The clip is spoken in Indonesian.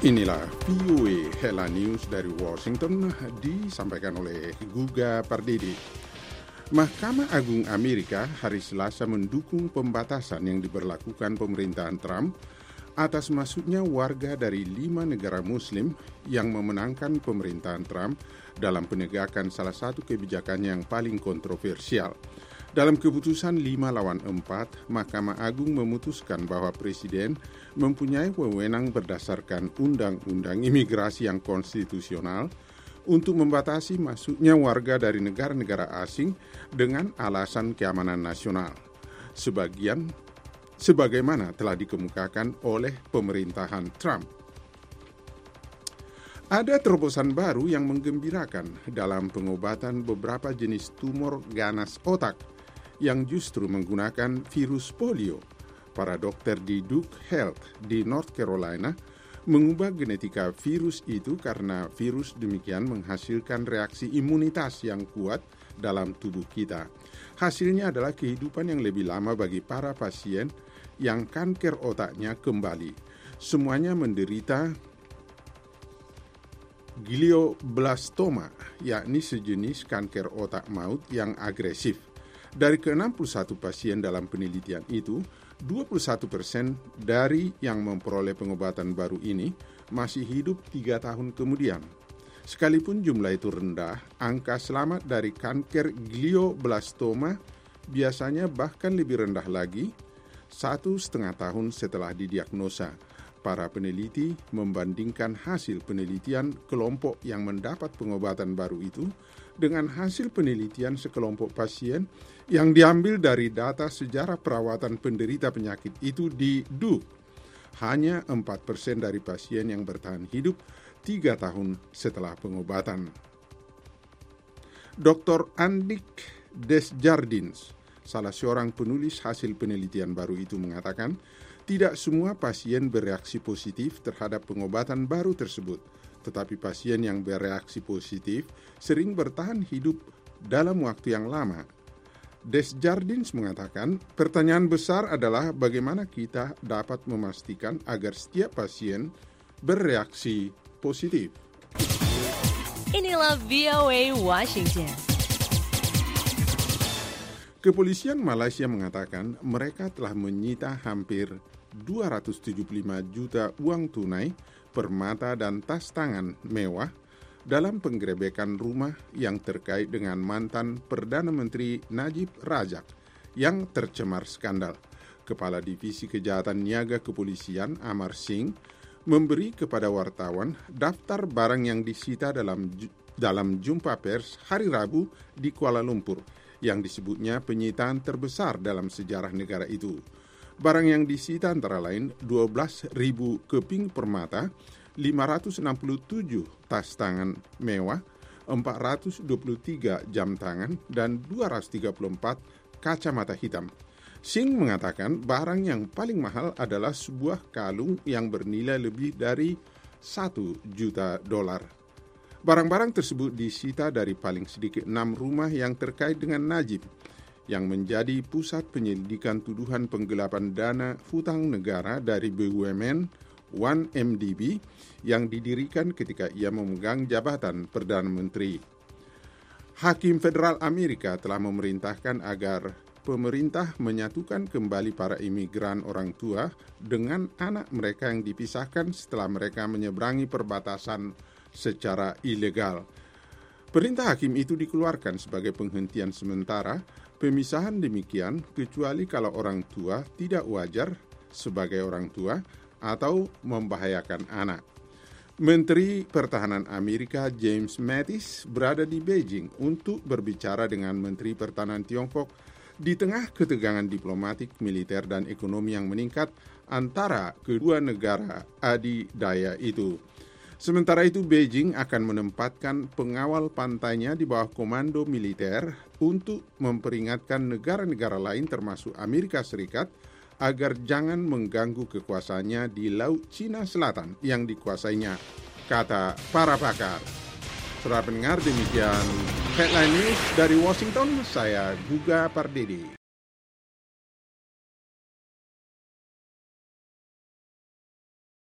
Inilah VOA Headline News dari Washington, disampaikan oleh Guga Pardidi. Mahkamah Agung Amerika hari Selasa mendukung pembatasan yang diberlakukan pemerintahan Trump atas masuknya warga dari 5 negara Muslim yang memenangkan pemerintahan Trump dalam penegakan salah satu kebijakan yang paling kontroversial. Dalam keputusan 5-4, Mahkamah Agung memutuskan bahwa Presiden mempunyai wewenang berdasarkan Undang-Undang Imigrasi yang konstitusional untuk membatasi masuknya warga dari negara-negara asing dengan alasan keamanan nasional. Sebagaimana telah dikemukakan oleh pemerintahan Trump. Ada terobosan baru yang menggembirakan dalam pengobatan beberapa jenis tumor ganas otak yang justru menggunakan virus polio. Para dokter di Duke Health di North Carolina mengubah genetika virus itu karena virus demikian menghasilkan reaksi imunitas yang kuat dalam tubuh kita. Hasilnya adalah kehidupan yang lebih lama bagi para pasien yang kanker otaknya kembali. Semuanya menderita glioblastoma, yakni sejenis kanker otak maut yang agresif. Dari ke-61 pasien dalam penelitian itu, 21% dari yang memperoleh pengobatan baru ini masih hidup 3 tahun kemudian. Sekalipun jumlah itu rendah, angka selamat dari kanker glioblastoma biasanya bahkan lebih rendah lagi 1,5 tahun setelah didiagnosa. Para peneliti membandingkan hasil penelitian kelompok yang mendapat pengobatan baru itu dengan hasil penelitian sekelompok pasien yang diambil dari data sejarah perawatan penderita penyakit itu di Duke. Hanya 4% dari pasien yang bertahan hidup 3 tahun setelah pengobatan. Dr. Andik Desjardins, salah seorang penulis hasil penelitian baru itu, mengatakan tidak semua pasien bereaksi positif terhadap pengobatan baru tersebut, tetapi pasien yang bereaksi positif sering bertahan hidup dalam waktu yang lama. Desjardins mengatakan, pertanyaan besar adalah bagaimana kita dapat memastikan agar setiap pasien bereaksi positif. Inilah VOA Washington. Kepolisian Malaysia mengatakan mereka telah menyita hampir 275 juta uang tunai, permata dan tas tangan mewah dalam penggerebekan rumah yang terkait dengan mantan Perdana Menteri Najib Razak yang tercemar skandal. Kepala Divisi Kejahatan Niaga Kepolisian Amar Singh memberi kepada wartawan daftar barang yang disita dalam jumpa pers hari Rabu di Kuala Lumpur, yang disebutnya penyitaan terbesar dalam sejarah negara itu. Barang yang disita antara lain 12.000 keping permata, 567 tas tangan mewah, 423 jam tangan, dan 234 kacamata hitam. Singh mengatakan barang yang paling mahal adalah sebuah kalung yang bernilai lebih dari $1 juta. Barang-barang tersebut disita dari paling sedikit 6 rumah yang terkait dengan Najib, yang menjadi pusat penyelidikan tuduhan penggelapan dana hutang negara dari BUMN 1MDB yang didirikan ketika ia memegang jabatan Perdana Menteri. Hakim Federal Amerika telah memerintahkan agar pemerintah menyatukan kembali para imigran orang tua dengan anak mereka yang dipisahkan setelah mereka menyeberangi perbatasan secara ilegal. Perintah hakim itu dikeluarkan sebagai penghentian sementara pemisahan demikian kecuali kalau orang tua tidak wajar sebagai orang tua atau membahayakan anak. Menteri Pertahanan Amerika James Mattis berada di Beijing untuk berbicara dengan Menteri Pertahanan Tiongkok di tengah ketegangan diplomatik, militer, dan ekonomi yang meningkat antara kedua negara adidaya itu. Sementara itu, Beijing akan menempatkan pengawal pantainya di bawah komando militer untuk memperingatkan negara-negara lain termasuk Amerika Serikat agar jangan mengganggu kekuasaannya di Laut Cina Selatan yang dikuasainya, kata para pakar. Saudara pendengar, demikian Headline News dari Washington, saya Guga Pardidi.